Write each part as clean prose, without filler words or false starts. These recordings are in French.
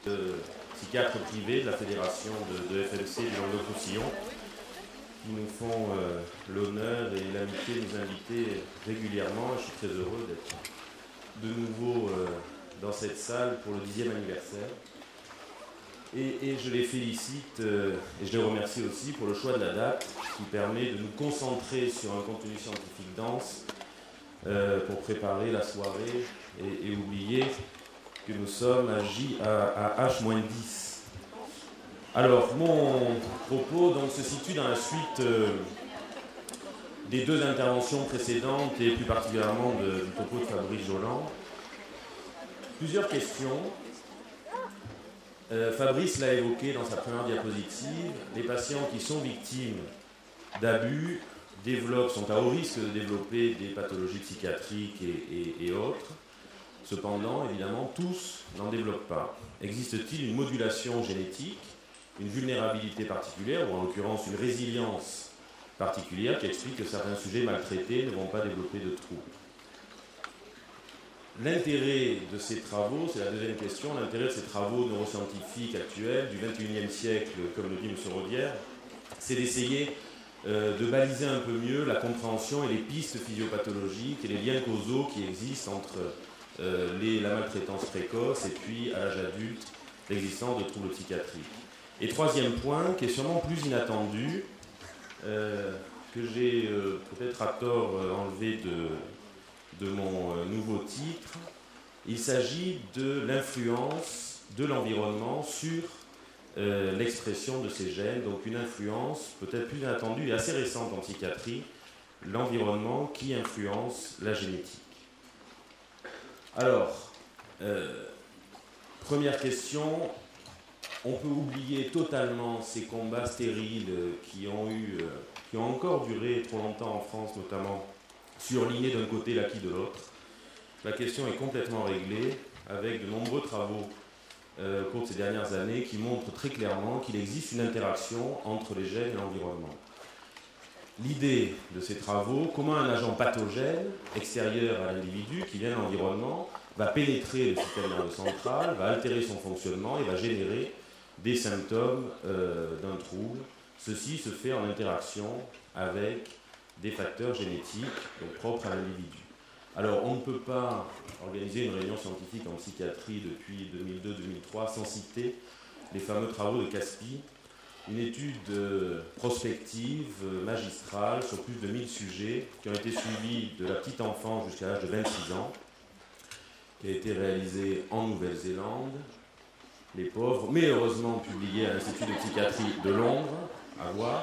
psychiatres privés de la fédération de FMC du Languedoc-Roussillon qui nous font l'honneur et l'amitié de nous inviter régulièrement. Je suis très heureux d'être de nouveau dans cette salle pour le 10e anniversaire. Et je les félicite et je les remercie aussi pour le choix de la date qui permet de nous concentrer sur un contenu scientifique dense pour préparer la soirée et oublier que nous sommes à H-10. Alors, mon propos donc, se situe dans la suite des deux interventions précédentes et plus particulièrement du propos de Fabrice Joland. Plusieurs questions. Fabrice l'a évoqué dans sa première diapositive. Les patients qui sont victimes d'abus sont à haut risque de développer des pathologies psychiatriques et autres. Cependant, évidemment, tous n'en développent pas. Existe-t-il une modulation génétique, une vulnérabilité particulière, ou en l'occurrence une résilience particulière qui explique que certains sujets maltraités ne vont pas développer de troubles? L'intérêt de ces travaux, c'est la deuxième question, l'intérêt de ces travaux neuroscientifiques actuels du XXIe siècle, comme le dit M. Rodière, c'est d'essayer de baliser un peu mieux la compréhension et les pistes physiopathologiques et les liens causaux qui existent entre la maltraitance précoce et puis à l'âge adulte l'existence de troubles psychiatriques. Et troisième point, qui est sûrement plus inattendu, que j'ai peut-être à tort enlevé de mon nouveau titre, il s'agit de l'influence de l'environnement sur l'expression de ces gènes, donc une influence peut-être plus inattendue et assez récente en psychiatrie, l'environnement qui influence la génétique. Alors, première question, on peut oublier totalement ces combats stériles qui ont encore duré trop longtemps en France, notamment sur l'inné d'un côté et l'acquis de l'autre. La question est complètement réglée avec de nombreux travaux au cours de ces dernières années qui montrent très clairement qu'il existe une interaction entre les gènes et l'environnement. L'idée de ces travaux, comment un agent pathogène extérieur à l'individu qui vient de l'environnement va pénétrer le système nerveux central, va altérer son fonctionnement et va générer des symptômes d'un trouble. Ceci se fait en interaction avec des facteurs génétiques donc propres à l'individu. Alors, on ne peut pas organiser une réunion scientifique en psychiatrie depuis 2002-2003 sans citer les fameux travaux de Caspi, une étude prospective, magistrale, sur plus de 1000 sujets qui ont été suivis de la petite enfance jusqu'à l'âge de 26 ans, qui a été réalisée en Nouvelle-Zélande, les pauvres, mais heureusement publiée à l'Institut de psychiatrie de Londres, à voir.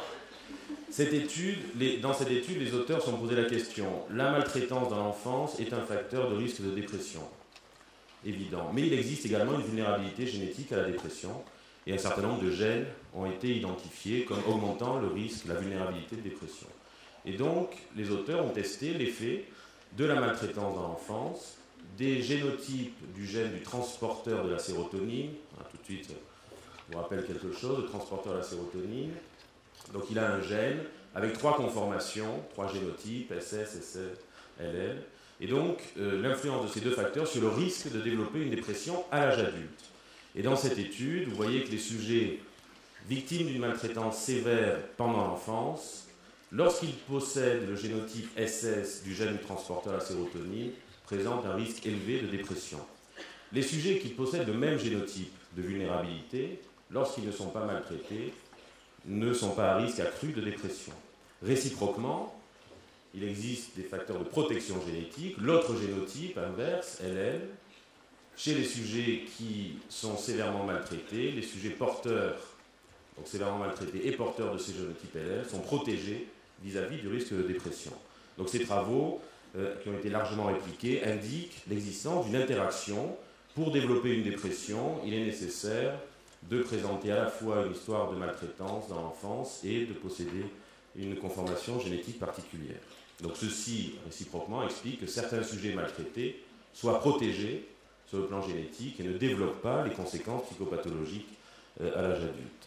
Dans cette étude, les auteurs se sont posé la question: la maltraitance dans l'enfance est un facteur de risque de dépression, évident. Mais il existe également une vulnérabilité génétique à la dépression, et un certain nombre de gènes ont été identifiés comme augmentant le risque, la vulnérabilité de dépression. Et donc, les auteurs ont testé l'effet de la maltraitance dans l'enfance, des génotypes du gène du transporteur de la sérotonine. Tout de suite, je vous rappelle quelque chose, le transporteur de la sérotonine. Donc il a un gène avec 3 conformations, 3 génotypes, SS, SS, LL. Et donc l'influence de ces 2 facteurs sur le risque de développer une dépression à l'âge adulte. Et dans cette étude, vous voyez que les sujets victimes d'une maltraitance sévère pendant l'enfance, lorsqu'ils possèdent le génotype SS du gène du transporteur de la sérotonine, présentent un risque élevé de dépression. Les sujets qui possèdent le même génotype de vulnérabilité, lorsqu'ils ne sont pas maltraités, ne sont pas à risque accru de dépression. Réciproquement, il existe des facteurs de protection génétique. L'autre génotype inverse, LL, chez les sujets qui sont sévèrement maltraités, les sujets porteurs, donc sévèrement maltraités et porteurs de ces génotypes LL, sont protégés vis-à-vis du risque de dépression. Donc ces travaux, qui ont été largement répliqués, indiquent l'existence d'une interaction. Pour développer une dépression, il est nécessaire de présenter à la fois une histoire de maltraitance dans l'enfance et de posséder une conformation génétique particulière. Donc ceci, réciproquement, explique que certains sujets maltraités soient protégés sur le plan génétique et ne développent pas les conséquences psychopathologiques à l'âge adulte.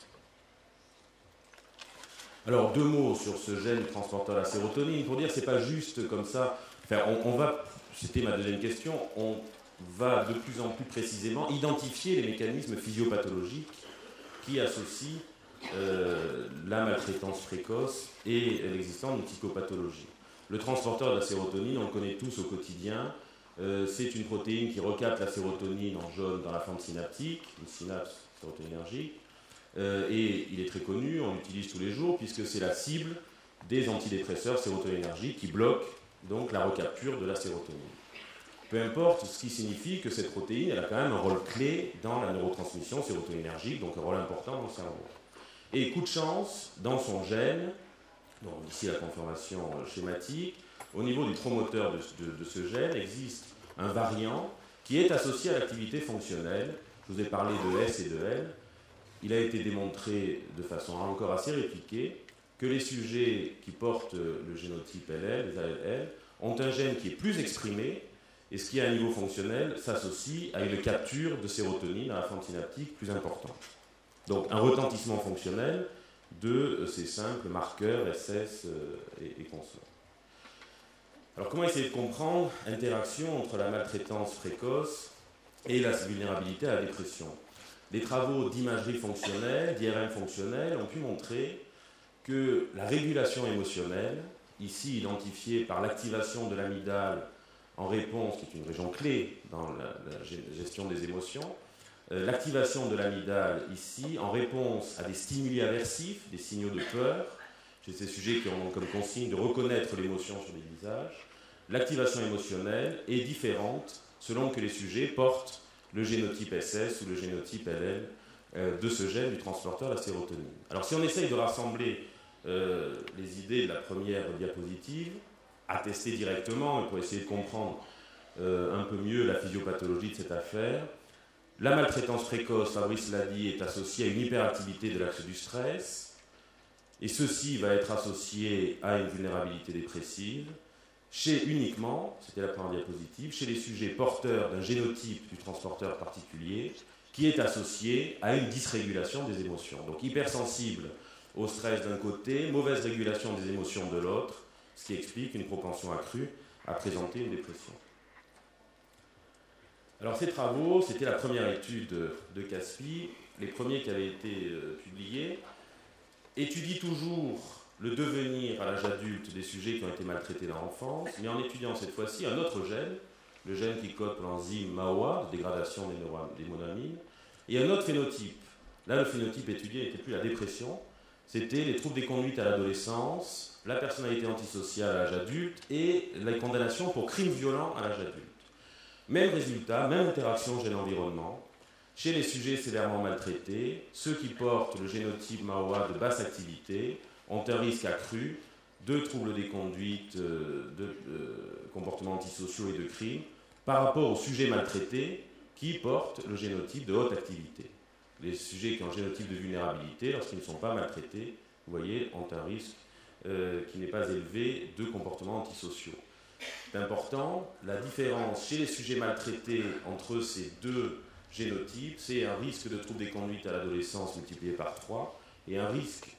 Alors 2 mots sur ce gène transporteur de la sérotonine, pour dire que ce n'est pas juste comme ça. Enfin, c'était ma deuxième question, va de plus en plus précisément identifier les mécanismes physiopathologiques qui associent la maltraitance précoce et l'existence d'une psychopathologie. Le transporteur de la sérotonine, on le connaît tous au quotidien, c'est une protéine qui recapte la sérotonine en jaune dans la fente synaptique, une synapse sérotoninergique, et il est très connu, on l'utilise tous les jours puisque c'est la cible des antidépresseurs sérotoninergiques qui bloquent donc la recapture de la sérotonine. Peu importe ce qui signifie que cette protéine, elle a quand même un rôle clé dans la neurotransmission sérotoninergique, donc un rôle important dans le cerveau. Et coup de chance, dans son gène, donc ici la conformation schématique, au niveau du promoteur de ce gène existe un variant qui est associé à l'activité fonctionnelle. Je vous ai parlé de S et de L. Il a été démontré de façon encore assez répliquée que les sujets qui portent le génotype LL, les ALL, ont un gène qui est plus exprimé et ce qui, à un niveau fonctionnel, s'associe à une capture de sérotonine à la fente synaptique plus importante. Donc un retentissement fonctionnel de ces simples marqueurs SS et consorts. Alors comment essayer de comprendre l'interaction entre la maltraitance précoce et la vulnérabilité à la dépression? Des travaux d'imagerie fonctionnelle, d'IRM fonctionnelle, ont pu montrer que la régulation émotionnelle, ici identifiée par l'activation de l'amygdale en réponse, qui est une région clé dans la gestion des émotions, l'activation de l'amygdale ici en réponse à des stimuli aversifs, des signaux de peur, chez ces sujets qui ont comme consigne de reconnaître l'émotion sur les visages, l'activation émotionnelle est différente selon que les sujets portent le génotype SS ou le génotype LL de ce gène du transporteur de la sérotonine. Alors si on essaye de rassembler les idées de la première diapositive, à tester directement, pour essayer de comprendre un peu mieux la physiopathologie de cette affaire, la maltraitance précoce, Fabrice l'a dit, est associée à une hyperactivité de l'axe du stress, et ceci va être associé à une vulnérabilité dépressive, uniquement, c'était la première diapositive, chez les sujets porteurs d'un génotype du transporteur particulier, qui est associé à une dysrégulation des émotions. Donc hypersensible au stress d'un côté, mauvaise régulation des émotions de l'autre, ce qui explique une propension accrue à présenter une dépression. Alors ces travaux, c'était la première étude de Caspi, les premiers qui avaient été publiés, étudient toujours le devenir à l'âge adulte des sujets qui ont été maltraités dans l'enfance, mais en étudiant cette fois-ci un autre gène, le gène qui code l'enzyme MAOA, de dégradation des monoamines, et un autre phénotype. Là, le phénotype étudié n'était plus la dépression, c'était les troubles des conduites à l'adolescence, la personnalité antisociale à l'âge adulte et la condamnation pour crimes violents à l'âge adulte. Même résultat, même interaction gène-environnement. Chez les sujets sévèrement maltraités, ceux qui portent le génotype MAOA de basse activité ont un risque accru de troubles des conduites, de comportements antisociaux et de crimes par rapport aux sujets maltraités qui portent le génotype de haute activité. Les sujets qui ont un génotype de vulnérabilité, lorsqu'ils ne sont pas maltraités, vous voyez, ont un risque qui n'est pas élevé de comportements antisociaux. C'est important, la différence chez les sujets maltraités entre ces deux génotypes, c'est un risque de troubles des conduites à l'adolescence multiplié par 3 et un risque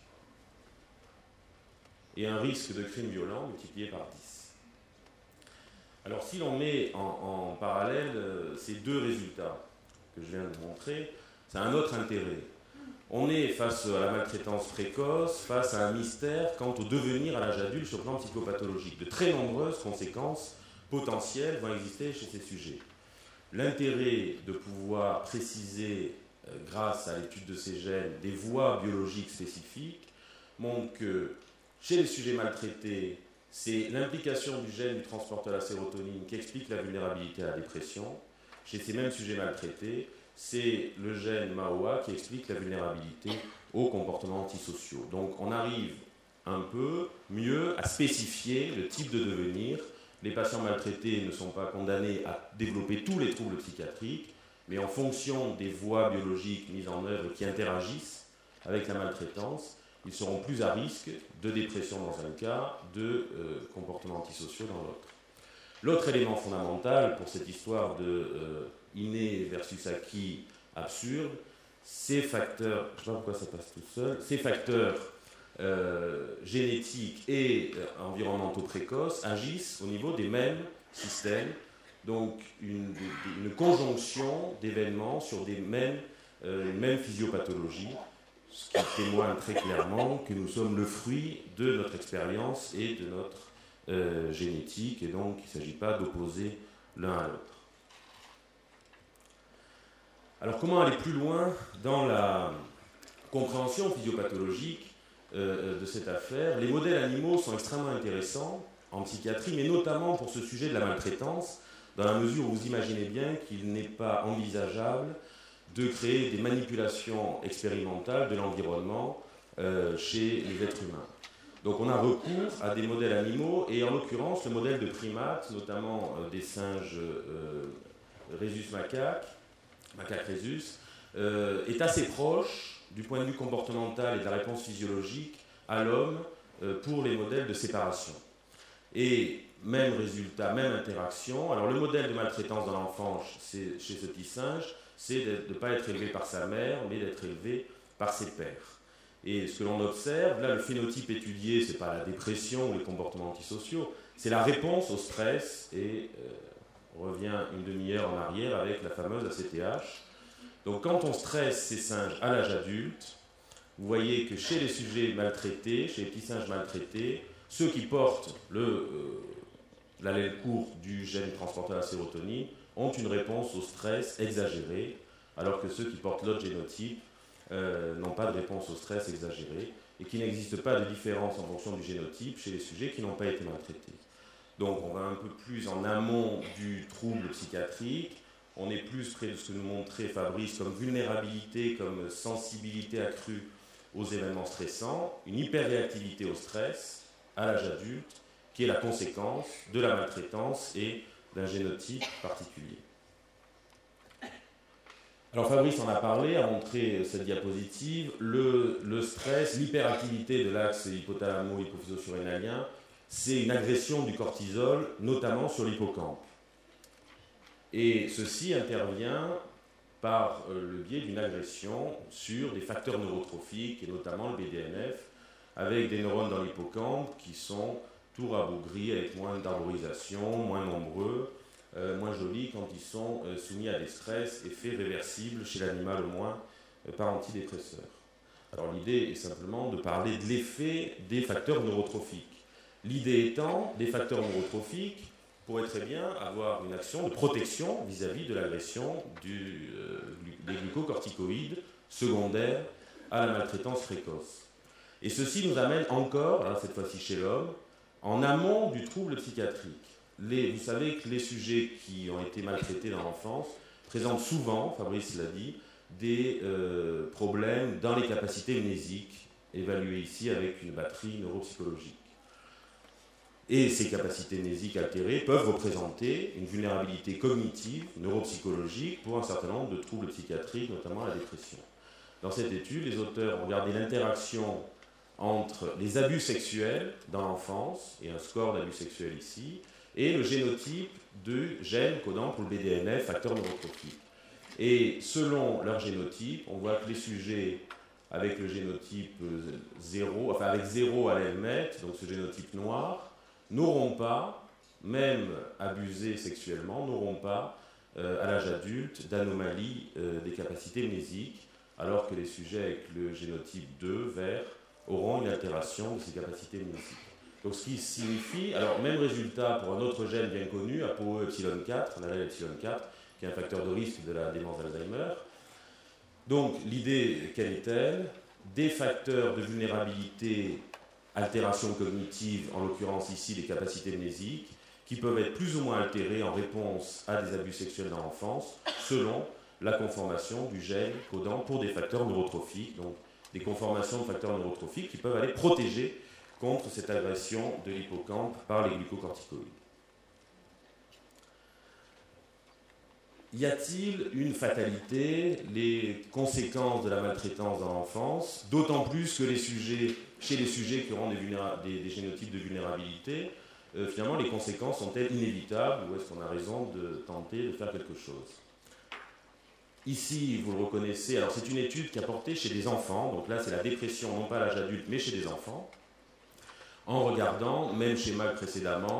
de crimes violents multiplié par 10. Alors si l'on met en parallèle ces deux résultats que je viens de montrer, ça a un autre intérêt. On est face à la maltraitance précoce, face à un mystère quant au devenir à l'âge adulte sur le plan psychopathologique. De très nombreuses conséquences potentielles vont exister chez ces sujets. L'intérêt de pouvoir préciser, grâce à l'étude de ces gènes, des voies biologiques spécifiques montre que chez les sujets maltraités, c'est l'implication du gène du transporteur de la sérotonine qui explique la vulnérabilité à la dépression. Chez ces mêmes sujets maltraités, c'est le gène MAOA qui explique la vulnérabilité aux comportements antisociaux. Donc on arrive un peu mieux à spécifier le type de devenir. Les patients maltraités ne sont pas condamnés à développer tous les troubles psychiatriques, mais en fonction des voies biologiques mises en œuvre qui interagissent avec la maltraitance, ils seront plus à risque de dépression dans un cas, de comportements antisociaux dans l'autre. L'autre élément fondamental pour cette histoire de inné versus acquis absurde, ces facteurs, je ne sais pas pourquoi ça passe tout seul, ces facteurs génétiques et environnementaux précoces agissent au niveau des mêmes systèmes donc une conjonction d'événements sur une même physiopathologie, ce qui témoigne très clairement que nous sommes le fruit de notre expérience et de notre génétique, et donc il ne s'agit pas d'opposer l'un à l'autre. Alors comment aller plus loin dans la compréhension physiopathologique de cette affaire? Les modèles animaux sont extrêmement intéressants en psychiatrie, mais notamment pour ce sujet de la maltraitance, dans la mesure où vous imaginez bien qu'il n'est pas envisageable de créer des manipulations expérimentales de l'environnement chez les êtres humains. Donc on a recours à des modèles animaux, et en l'occurrence le modèle de primates, notamment des singes rhésus macaque rhésus, est assez proche du point de vue comportemental et de la réponse physiologique à l'homme pour les modèles de séparation. Et même résultat, même interaction. Alors le modèle de maltraitance dans l'enfance chez ce petit singe, c'est de ne pas être élevé par sa mère, mais d'être élevé par ses pères. Et ce que l'on observe, là le phénotype étudié, ce n'est pas la dépression ou les comportements antisociaux, c'est la réponse au stress, et on revient une demi-heure en arrière avec la fameuse ACTH. Donc quand on stresse ces singes à l'âge adulte, vous voyez que chez les sujets maltraités, chez les petits singes maltraités, ceux qui portent l'allèle court du gène transporteur de la sérotonine ont une réponse au stress exagérée, alors que ceux qui portent l'autre génotype n'ont pas de réponse au stress exagérée, et qu'il n'existe pas de différence en fonction du génotype chez les sujets qui n'ont pas été maltraités. Donc on va un peu plus en amont du trouble psychiatrique, on est plus près de ce que nous montrait Fabrice comme vulnérabilité, comme sensibilité accrue aux événements stressants, une hyperréactivité au stress à l'âge adulte, qui est la conséquence de la maltraitance et d'un génotype particulier. Alors Fabrice en a parlé, a montré cette diapositive, le stress, l'hyperactivité de l'axe hypothalamo-hypophyso-surrénalien, c'est une agression du cortisol, notamment sur l'hippocampe. Et ceci intervient par le biais d'une agression sur des facteurs neurotrophiques, et notamment le BDNF, avec des neurones dans l'hippocampe qui sont tout rabougris, avec moins d'arborisation, moins nombreux, moins jolis quand ils sont soumis à des stress, effets réversibles chez l'animal au moins, par antidépresseurs. Alors l'idée est simplement de parler de l'effet des facteurs neurotrophiques. L'idée étant, des facteurs neurotrophiques pourraient très bien avoir une action de protection vis-à-vis de l'agression des glucocorticoïdes secondaires à la maltraitance précoce. Et ceci nous amène encore, alors cette fois-ci chez l'homme, en amont du trouble psychiatrique. Vous savez que les sujets qui ont été maltraités dans l'enfance présentent souvent, Fabrice l'a dit, des problèmes dans les capacités mnésiques, évaluées ici avec une batterie neuropsychologique. Et ces capacités mnésiques altérées peuvent représenter une vulnérabilité cognitive, neuropsychologique, pour un certain nombre de troubles psychiatriques, notamment la dépression. Dans cette étude, les auteurs ont regardé l'interaction entre les abus sexuels dans l'enfance, et un score d'abus sexuels ici, et le génotype de gène codant pour le BDNF, facteur neurotrophique. Et selon leur génotype, on voit que les sujets avec le génotype 0, enfin avec 0 à l'helmètre, donc ce génotype noir, n'auront pas, même abusés sexuellement, n'auront pas, à l'âge adulte, d'anomalie des capacités mnésiques, alors que les sujets avec le génotype 2, vert, auront une altération de ces capacités mnésiques. Donc ce qui signifie, alors même résultat pour un autre gène bien connu, ApoE4, l'allèle epsilon4, qui est un facteur de risque de la démence d'Alzheimer. Donc l'idée, quelle est-elle? Des facteurs de vulnérabilité, altération cognitive, en l'occurrence ici les capacités mnésiques, qui peuvent être plus ou moins altérées en réponse à des abus sexuels dans l'enfance, selon la conformation du gène codant pour des facteurs neurotrophiques, donc des conformations de facteurs neurotrophiques qui peuvent aller protéger contre cette agression de l'hippocampe par les glucocorticoïdes. Y a-t-il une fatalité, les conséquences de la maltraitance dans l'enfance, d'autant plus que chez les sujets qui auront des génotypes de vulnérabilité, finalement les conséquences sont-elles inévitables, ou est-ce qu'on a raison de tenter de faire quelque chose? Ici, vous le reconnaissez, alors c'est une étude qui a porté chez des enfants, donc là c'est la dépression, non pas à l'âge adulte, mais chez des enfants, en regardant, même schéma que précédemment,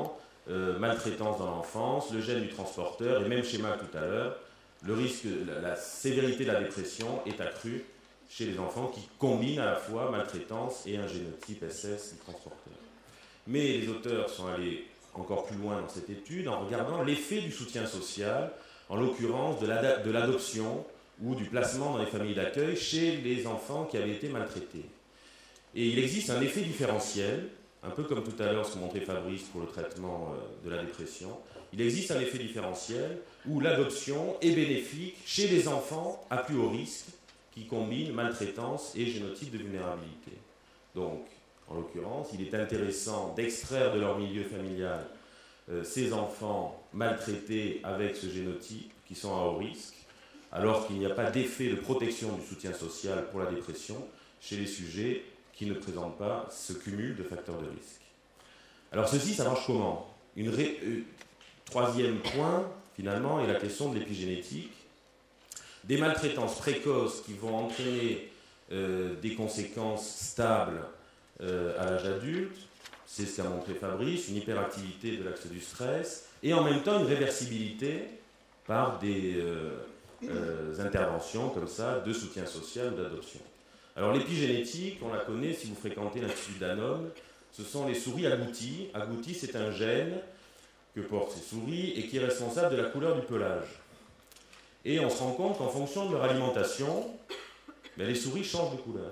maltraitance dans l'enfance, le gène du transporteur, et même schéma tout à l'heure, le risque, la sévérité de la dépression est accrue chez les enfants qui combinent à la fois maltraitance et un génotype SS du transporteur. Mais les auteurs sont allés encore plus loin dans cette étude en regardant l'effet du soutien social, en l'occurrence de l'adoption ou du placement dans les familles d'accueil chez les enfants qui avaient été maltraités. Et il existe un effet différentiel, un peu comme tout à l'heure ce que montrait Fabrice pour le traitement de la dépression. Il existe un effet différentiel où l'adoption est bénéfique chez les enfants à plus haut risque qui combinent maltraitance et génotype de vulnérabilité. Donc, en l'occurrence, il est intéressant d'extraire de leur milieu familial ces enfants maltraités avec ce génotype qui sont à haut risque, alors qu'il n'y a pas d'effet de protection du soutien social pour la dépression chez les sujets qui ne présentent pas ce cumul de facteurs de risque. Alors ceci, ça marche comment ? Troisième point, finalement, est la question de l'épigénétique. Des maltraitances précoces qui vont entraîner des conséquences stables à l'âge adulte, c'est ce qu'a montré Fabrice, une hyperactivité de l'axe du stress, et en même temps une réversibilité par des interventions comme ça de soutien social ou d'adoption. Alors l'épigénétique, on la connaît si vous fréquentez l'Institut Danone, ce sont les souris agouties. Agouti, c'est un gène que portent ces souris et qui est responsable de la couleur du pelage. Et on se rend compte qu'en fonction de leur alimentation, les souris changent de couleur.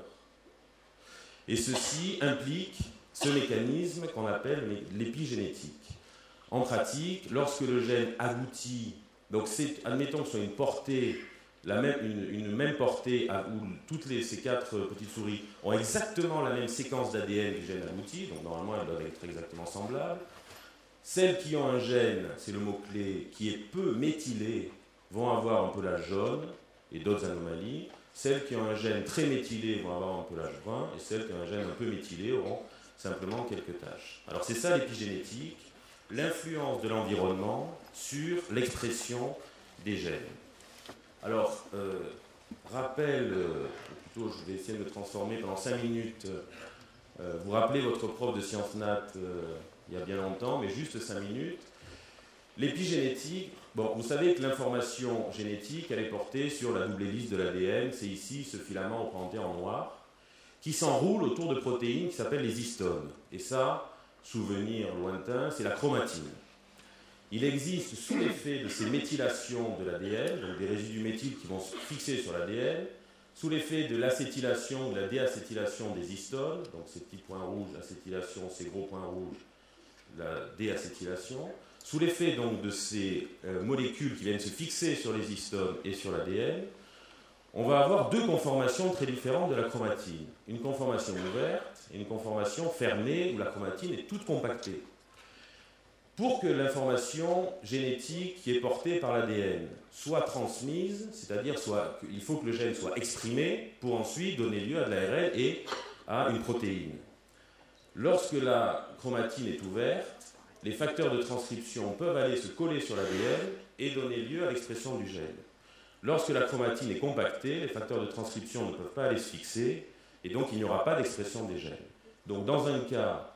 Et ceci implique ce mécanisme qu'on appelle l'épigénétique. En pratique, lorsque le gène agouti, donc admettons que ce soit une portée, une même portée où ces 4 petites souris ont exactement la même séquence d'ADN du gène agouti, donc normalement elles doivent être exactement semblables. Celles qui ont un gène, c'est le mot-clé, qui est peu méthylé, vont avoir un pelage jaune et d'autres anomalies. Celles qui ont un gène très méthylé vont avoir un pelage brun, et celles qui ont un gène un peu méthylé auront simplement quelques taches. Alors c'est ça l'épigénétique, l'influence de l'environnement sur l'expression des gènes. Alors, rappel, plutôt je vais essayer de me transformer pendant 5 minutes. Vous rappelez votre prof de sciences nat il y a bien longtemps, mais juste 5 minutes. L'épigénétique, bon, vous savez que l'information génétique, elle est portée sur la double hélice de l'ADN, c'est ici ce filament représenté en noir, qui s'enroule autour de protéines qui s'appellent les histones. Et ça, souvenir lointain, c'est la chromatine. Il existe, sous l'effet de ces méthylations de l'ADN, donc des résidus méthyles qui vont se fixer sur l'ADN, sous l'effet de l'acétylation ou de la déacétylation des histones, donc ces petits points rouges, l'acétylation, ces gros points rouges, la déacétylation, sous l'effet donc de ces molécules qui viennent se fixer sur les histones et sur l'ADN, on va avoir 2 conformations très différentes de la chromatine. Une conformation ouverte et une conformation fermée où la chromatine est toute compactée. Pour que l'information génétique qui est portée par l'ADN soit transmise, c'est-à-dire il faut que le gène soit exprimé pour ensuite donner lieu à de l'ARN et à une protéine. Lorsque la chromatine est ouverte, les facteurs de transcription peuvent aller se coller sur l'ADN et donner lieu à l'expression du gène. Lorsque la chromatine est compactée, les facteurs de transcription ne peuvent pas aller se fixer et donc il n'y aura pas d'expression des gènes. Donc dans un cas,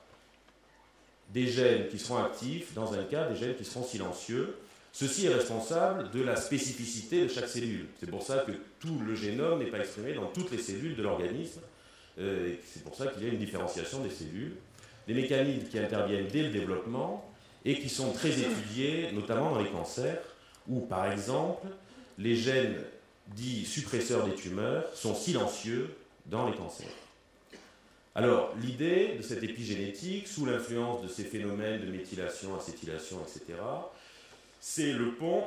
des gènes qui seront actifs, dans un cas, des gènes qui seront silencieux. Ceci est responsable de la spécificité de chaque cellule. C'est pour ça que tout le génome n'est pas exprimé dans toutes les cellules de l'organisme. C'est pour ça qu'il y a une différenciation des cellules. Des mécanismes qui interviennent dès le développement et qui sont très étudiés, notamment dans les cancers, où, par exemple, les gènes dits suppresseurs des tumeurs sont silencieux dans les cancers. Alors, l'idée de cette épigénétique, sous l'influence de ces phénomènes de méthylation, acétylation, etc., c'est le pont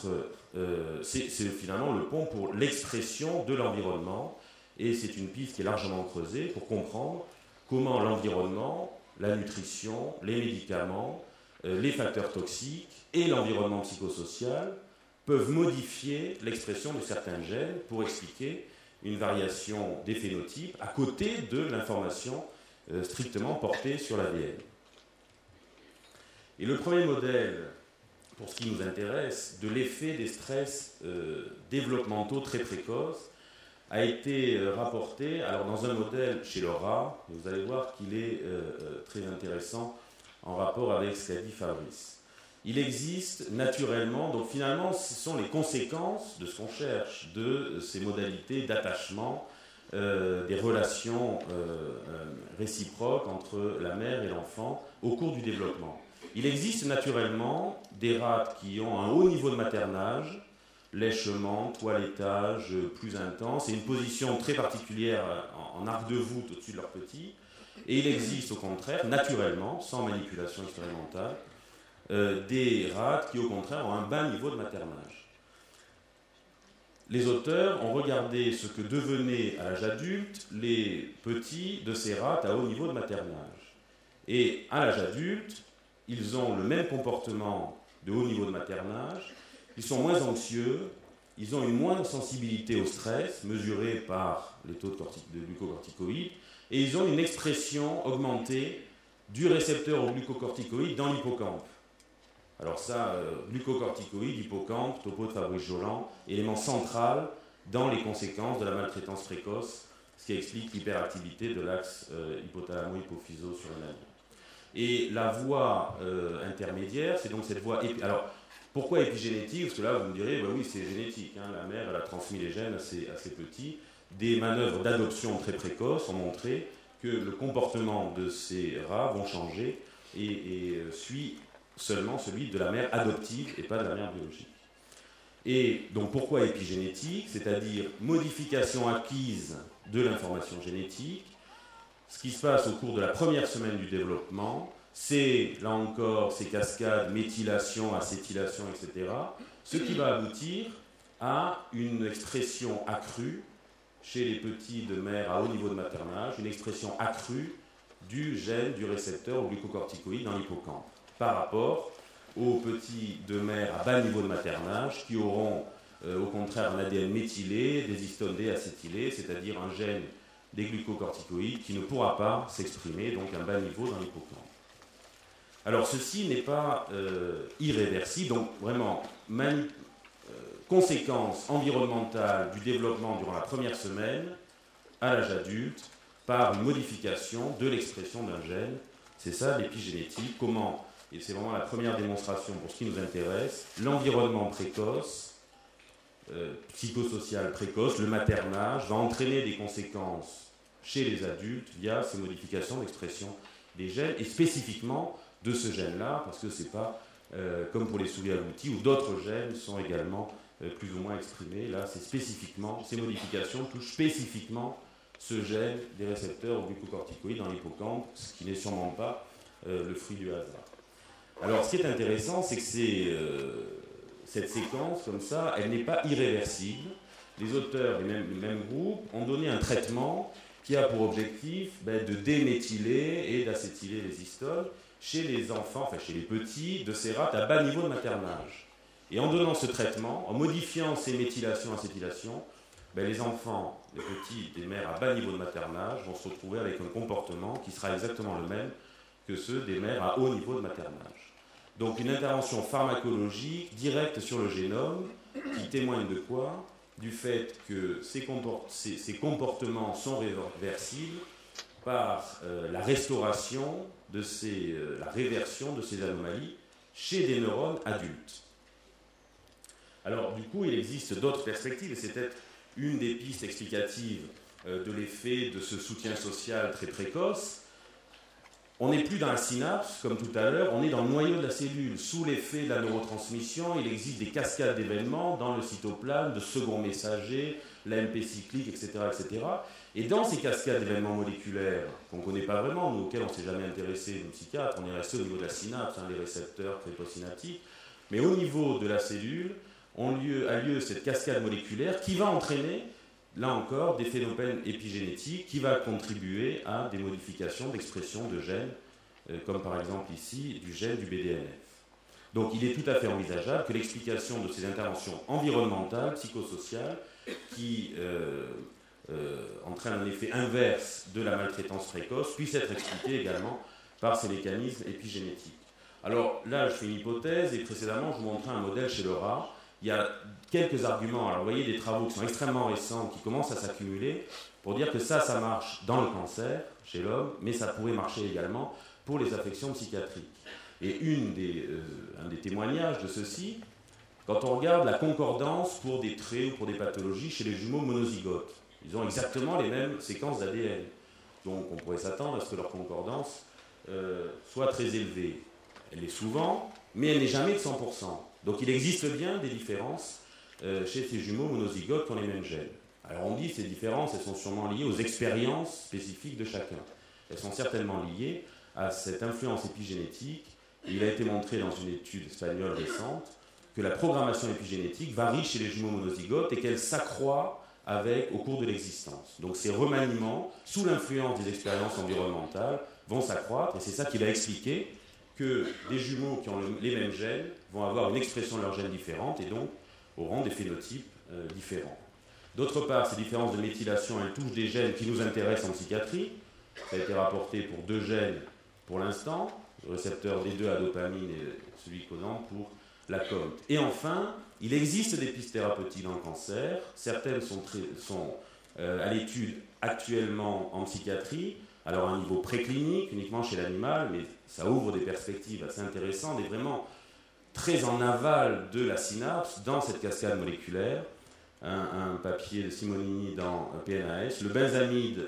c'est finalement le pont pour l'expression de l'environnement, et c'est une piste qui est largement creusée pour comprendre comment l'environnement, la nutrition, les médicaments, les facteurs toxiques et l'environnement psychosocial peuvent modifier l'expression de certains gènes pour expliquer une variation des phénotypes à côté de l'information strictement portée sur l'ADN. Et le premier modèle, pour ce qui nous intéresse, de l'effet des stress développementaux très précoces, a été rapporté alors dans un modèle chez le rat. Vous allez voir qu'il est très intéressant en rapport avec ce qu'a dit Fabrice. Il existe naturellement, donc finalement ce sont les conséquences de ce qu'on cherche, de ces modalités d'attachement, des relations réciproques entre la mère et l'enfant au cours du développement. Il existe naturellement des rats qui ont un haut niveau de maternage, lèchement, toilettage plus intense et une position très particulière en arc de voûte au-dessus de leurs petits. Et il existe au contraire, naturellement, sans manipulation expérimentale, des rats qui au contraire ont un bas niveau de maternage. Les auteurs ont regardé ce que devenaient à l'âge adulte les petits de ces rats à haut niveau de maternage. Et à l'âge adulte, ils ont le même comportement de haut niveau de maternage, ils sont moins anxieux, ils ont une moindre sensibilité au stress, mesurée par les taux de glucocorticoïdes, et ils ont une expression augmentée du récepteur au glucocorticoïde dans l'hippocampe. Alors ça, glucocorticoïdes, hippocampe, topo de Fabrice Jolland, élément central dans les conséquences de la maltraitance précoce, ce qui explique l'hyperactivité de l'axe hypothalamo-hypophyso sur une année. Et la voie intermédiaire, c'est donc cette voie... Alors, pourquoi épigénétique? Parce que là, vous me direz, bah oui, c'est génétique. Hein, la mère, elle a transmis les gènes à ses petits. Des manœuvres d'adoption très précoces ont montré que le comportement de ces rats vont changer et suit seulement celui de la mère adoptive et pas de la mère biologique. Et donc pourquoi épigénétique? C'est-à-dire modification acquise de l'information génétique. Ce qui se passe au cours de la première semaine du développement, c'est, là encore, ces cascades, méthylation, acétylation, etc., ce qui va aboutir à une expression accrue chez les petits de mère à haut niveau de maternage, une expression accrue du gène du récepteur au glucocorticoïde dans l'hippocampe, par rapport aux petits de mère à bas niveau de maternage qui auront au contraire un ADN méthylé, des histones déacétylées, c'est-à-dire un gène des glucocorticoïdes qui ne pourra pas s'exprimer, donc un bas niveau dans l'hippocampe. Alors ceci n'est pas irréversible, donc vraiment conséquence environnementale du développement durant la première semaine à l'âge adulte par une modification de l'expression d'un gène. C'est ça l'épigénétique, comment, et c'est vraiment la première démonstration pour ce qui nous intéresse, l'environnement précoce, psychosocial précoce, le maternage, va entraîner des conséquences chez les adultes via ces modifications d'expression des gènes, et spécifiquement de ce gène-là, parce que ce n'est pas comme pour les souris agoutis, où d'autres gènes sont également plus ou moins exprimés. Là, c'est spécifiquement, ces modifications touchent spécifiquement ce gène des récepteurs au glucocorticoïdes dans l'hippocampe, ce qui n'est sûrement pas le fruit du hasard. Alors, ce qui est intéressant, c'est que cette séquence, comme ça, elle n'est pas irréversible. Les auteurs, le même groupe, ont donné un traitement qui a pour objectif de déméthyler et d'acétyler les histones chez les enfants, enfin chez les petits de ces rats à bas niveau de maternage. Et en donnant ce traitement, en modifiant ces méthylations, acétylations, les enfants, les petits des mères à bas niveau de maternage vont se retrouver avec un comportement qui sera exactement le même que ceux des mères à haut niveau de maternage. Donc une intervention pharmacologique directe sur le génome qui témoigne de quoi? Du fait que ces comportements sont réversibles par la restauration de la réversion de ces anomalies chez des neurones adultes. Alors du coup, il existe d'autres perspectives, et c'est peut-être une des pistes explicatives de l'effet de ce soutien social très précoce. On n'est plus dans la synapse, comme tout à l'heure, on est dans le noyau de la cellule. Sous l'effet de la neurotransmission, il existe des cascades d'événements dans le cytoplasme, de seconds messagers, l'AMP cyclique, etc., etc. Et dans ces cascades d'événements moléculaires, qu'on ne connaît pas vraiment, nous, auxquels on ne s'est jamais intéressé, nous psychiatres, on est resté au niveau de la synapse, les récepteurs préposynaptiques, mais au niveau de la cellule, a lieu cette cascade moléculaire qui va entraîner, là encore, des phénomènes épigénétiques qui va contribuer à des modifications d'expression de gènes, comme par exemple ici, du gène du BDNF. Donc il est tout à fait envisageable que l'explication de ces interventions environnementales, psychosociales, qui entraînent un effet inverse de la maltraitance précoce, puisse être expliquée également par ces mécanismes épigénétiques. Alors là, je fais une hypothèse, et précédemment, je vous montrais un modèle chez le rat. Il y a quelques arguments, alors vous voyez des travaux qui sont extrêmement récents, qui commencent à s'accumuler, pour dire que ça marche dans le cancer, chez l'homme, mais ça pourrait marcher également pour les affections psychiatriques. Et un des témoignages de ceci, quand on regarde la concordance pour des traits ou pour des pathologies chez les jumeaux monozygotes, ils ont exactement les mêmes séquences d'ADN. Donc on pourrait s'attendre à ce que leur concordance soit très élevée. Elle est souvent, mais elle n'est jamais de 100%. Donc il existe bien des différences chez ces jumeaux monozygotes qui ont les mêmes gènes. Alors on dit que ces différences, elles sont sûrement liées aux expériences spécifiques de chacun. Elles sont certainement liées à cette influence épigénétique. Il a été montré dans une étude espagnole récente que la programmation épigénétique varie chez les jumeaux monozygotes et qu'elle s'accroît au cours de l'existence. Donc ces remaniements, sous l'influence des expériences environnementales, vont s'accroître, et c'est ça qui va expliquer que des jumeaux qui ont les mêmes gènes vont avoir une expression de leurs gènes différente et donc auront des phénotypes différents. D'autre part, ces différences de méthylation, elles touchent des gènes qui nous intéressent en psychiatrie. Ça a été rapporté pour 2 gènes pour l'instant, le récepteur D2 à dopamine et celui causant pour la COMT. Et enfin, il existe des pistes thérapeutiques dans le cancer. Certaines sont à l'étude actuellement en psychiatrie, alors à un niveau préclinique, uniquement chez l'animal, mais ça ouvre des perspectives assez intéressantes et vraiment très en aval de la synapse dans cette cascade moléculaire. Un papier de Simonini dans PNAS, le benzamide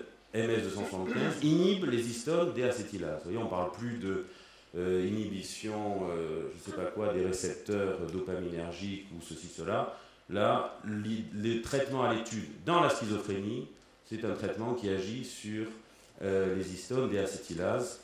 MS275 inhibe les histones déacétylases. Vous voyez, on ne parle plus de inhibition, je ne sais pas quoi, des récepteurs dopaminergiques ou ceci, cela. Là, les traitements à l'étude dans la schizophrénie, c'est un traitement qui agit sur les histones déacétylases.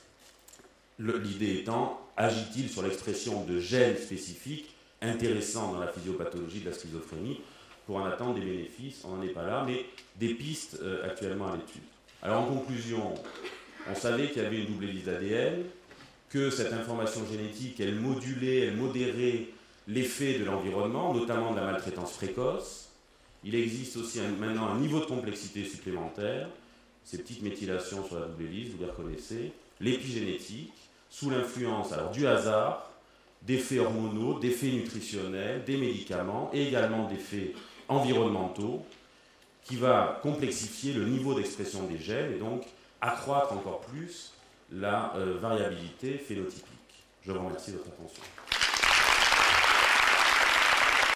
L'idée étant, agit-il sur l'expression de gènes spécifiques intéressants dans la physiopathologie de la schizophrénie pour en attendre des bénéfices? On n'en est pas là, mais des pistes actuellement à l'étude. Alors en conclusion, on savait qu'il y avait une double hélice d'ADN, que cette information génétique, elle modulait, elle modérait l'effet de l'environnement, notamment de la maltraitance précoce. Il existe aussi maintenant un niveau de complexité supplémentaire, ces petites méthylations sur la double hélice, vous les reconnaissez, l'épigénétique, sous l'influence du hasard, d'effets hormonaux, d'effets nutritionnels, des médicaments et également d'effets environnementaux, qui va complexifier le niveau d'expression des gènes et donc accroître encore plus la variabilité phénotypique. Je vous remercie de votre attention.